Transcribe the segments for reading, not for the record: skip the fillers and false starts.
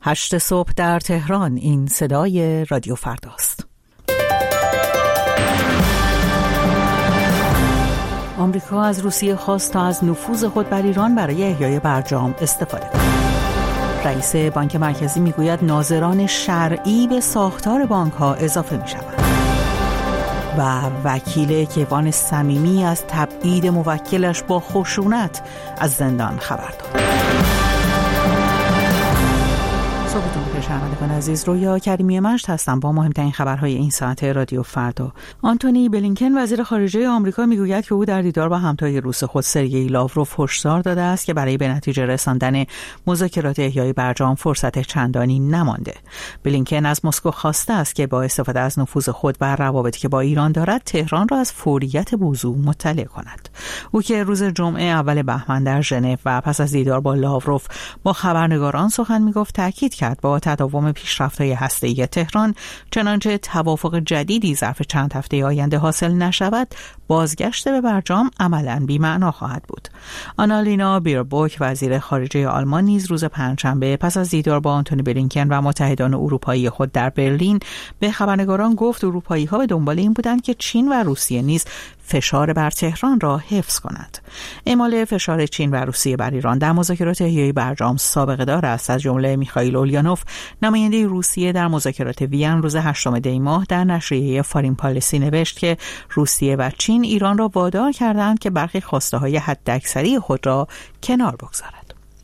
8 صبح در تهران. این صدای رادیو فرداست. آمریکا از روسیه خواست تا از نفوذ خود بر ایران برای احیای برجام استفاده کند. رئیس بانک مرکزی میگوید ناظران شرعی به ساختار بانک‌ها اضافه می‌شوند. و وکیل کیوان صمیمی از تبعید موکلش با خشونت از زندان خبر داد. صبحتون بخیر شنوندگان عزیز، رویا کریمی مجد هستم با مهمترین خبرهای این ساعت رادیو فردا. آنتونی بلینکن وزیر خارجه آمریکا میگوید که او در دیدار با همتای روس خود سرگئی لاوروف هشدار داده است که برای به نتیجه رساندن مذاکرات احیای برجام فرصت چندانی نمانده. بلینکن از مسکو خواسته است که با استفاده از نفوذ خود بر روابطی که با ایران دارد تهران را از فوریت موضوع مطلع کند. او که روز جمعه اول بهمن در ژنو و پس از دیدار با لاوروف با خبرنگاران سخن میگفت تاکید کرد با تداوم پیشرفت‌های هسته‌ای تهران چنانچه توافق جدیدی ظرف چند هفته آینده حاصل نشود، بازگشت به برجام عملاً بی‌معنا خواهد بود. آنالینا بیربوک وزیر خارجه آلمان نیز روز پنجشنبه پس از دیدار با آنتونی بلینکن و متحدان اروپایی خود در برلین به خبرنگاران گفت اروپایی‌ها به دنبال این بودند که چین و روسیه نیز فشار بر تهران را حفظ کند. اعمال فشار چین و روسیه بر ایران در مذاکرات احیای برجام سابقه دار است. از جمله میخائیل اولیانوف نماینده روسیه در مذاکرات وین روز 8 دی ماه در نشریه فارین پالیسی نوشت که روسیه و چین ایران را وادار کردند که برخی خواسته‌های حداکثری خود را کنار بگذارد.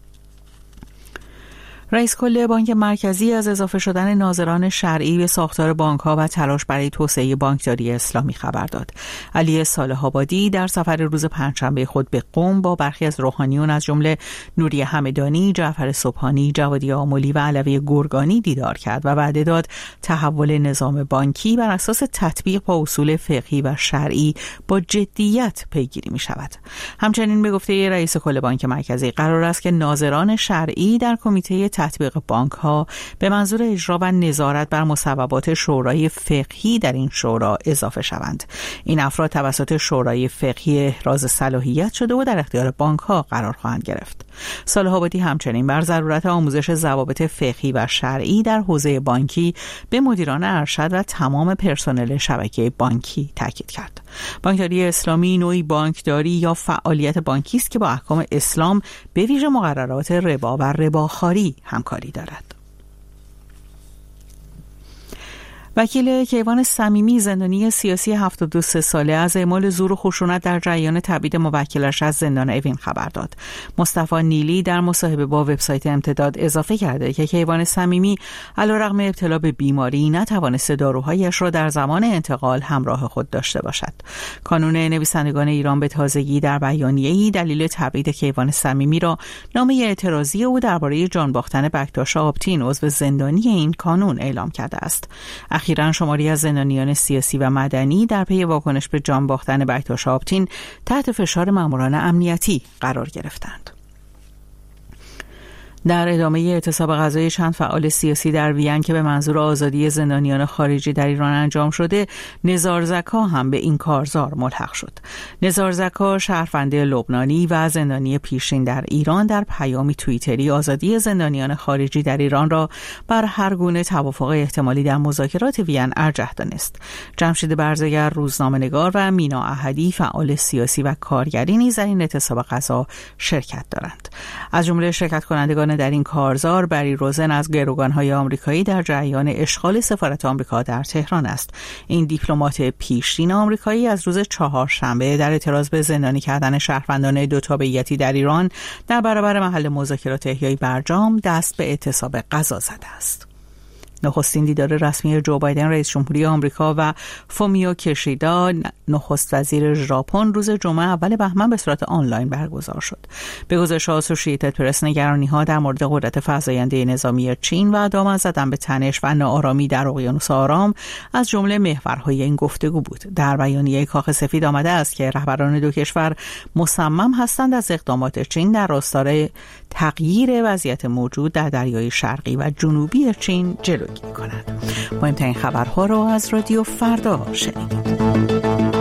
رئیس کل بانک مرکزی از اضافه شدن ناظران شرعی به ساختار بانک‌ها و تلاش برای توسعه بانکداری اسلامی خبر داد. علی صالح آبادی در سفر روز پنجشنبه خود به قم با برخی از روحانیون از جمله نوری همدانی، جعفر سبحانی، جوادی آملی و علوی گرگانی دیدار کرد و وعده داد تحول نظام بانکی بر اساس تطبیق با اصول فقهی و شرعی با جدیت پیگیری می‌شود. همچنین به گفته رئیس کل بانک مرکزی قرار است که ناظران شرعی در کمیته تطبیق بانک‌ها به منظور اجرا و نظارت بر مصوبات شورای فقهی در این شورا اضافه شوند. این افراد توسط شورای فقهی احراز صلاحیت شده و در اختیار بانک‌ها قرار خواهند گرفت. صالح آبادی همچنین بر ضرورت آموزش ضوابط فقهی و شرعی در حوزه بانکی به مدیران ارشد و تمام پرسنل شبکه بانکی تاکید کرد. بانکداری اسلامی نوعی بانکداری یا فعالیت بانکی است که با احکام اسلام به ویژه مقررات ربا و رباخواری همکاری دارد. وکیل کیوان صمیمی زندانی سیاسی 73 ساله از اعمال زور و خشونت در جریان تبعید موکلش از زندان اوین خبر داد. مصطفی نیلی در مصاحبه با وبسایت امتداد اضافه کرده که کیوان صمیمی علیرغم ابتلا به بیماری نتوانسته داروهایش را در زمان انتقال همراه خود داشته باشد. کانون نویسندگان ایران به تازگی در بیانیه‌ای دلیل تبعید کیوان صمیمی را نامه اعتراضی او درباره جان باختن بکتاش آبتین عضو زندانی این کانون اعلام کرده است. اخیراً شماری از زندانیان سیاسی و مدنی در پی واکنش به جان باختن بکتاش آبتین تحت فشار ماموران امنیتی قرار گرفتند. در ادامه اعتصاب غذایی چند فعال سیاسی در وین که به منظور آزادی زندانیان خارجی در ایران انجام شده، نزار زکا هم به این کارزار ملحق شد. نزار زکا شهرونده لبنانی و زندانی پیشین در ایران در پیامی توییتری آزادی زندانیان خارجی در ایران را بر هر گونه توافق احتمالی در مذاکرات وین ارجح دانست. جمشید برزگر روزنامه‌نگار و مینا احدی فعال سیاسی و کارگری نیز در این اعتصاب غذا شرکت دارند. از جمله شرکت کنندگان در این کارزار بری روزن از گروگان‌های آمریکایی در جریان اشغال سفارت آمریکا در تهران است. این دیپلمات پیشین آمریکایی از روز چهارشنبه در اعتراض به زندانی کردن شهروندان دو تابعیتی در ایران در برابر محل مذاکرات احیای برجام دست به اعتصاب غذا زده است. نخستین دیدار رسمی جو بایدن رئیس جمهوری آمریکا و فومیو کیشیدا نخست وزیر ژاپن روز جمعه اول بهمن به صورت آنلاین برگزار شد. به گزارش اسوسییتد پرس نگرانی‌ها در مورد قدرت فزاینده نظامی چین و دامن زدن به تنش و ناآرامی در اقیانوس آرام از جمله محورهای این گفتگو بود. در بیانیه کاخ سفید آمده است که رهبران دو کشور مصمم هستند از اقدامات چین در راستای تغییر وضعیت موجود در دریای شرقی و جنوبی چین جلوگیری کند. مهمترین خبرها را از رادیو فردا شنیدید.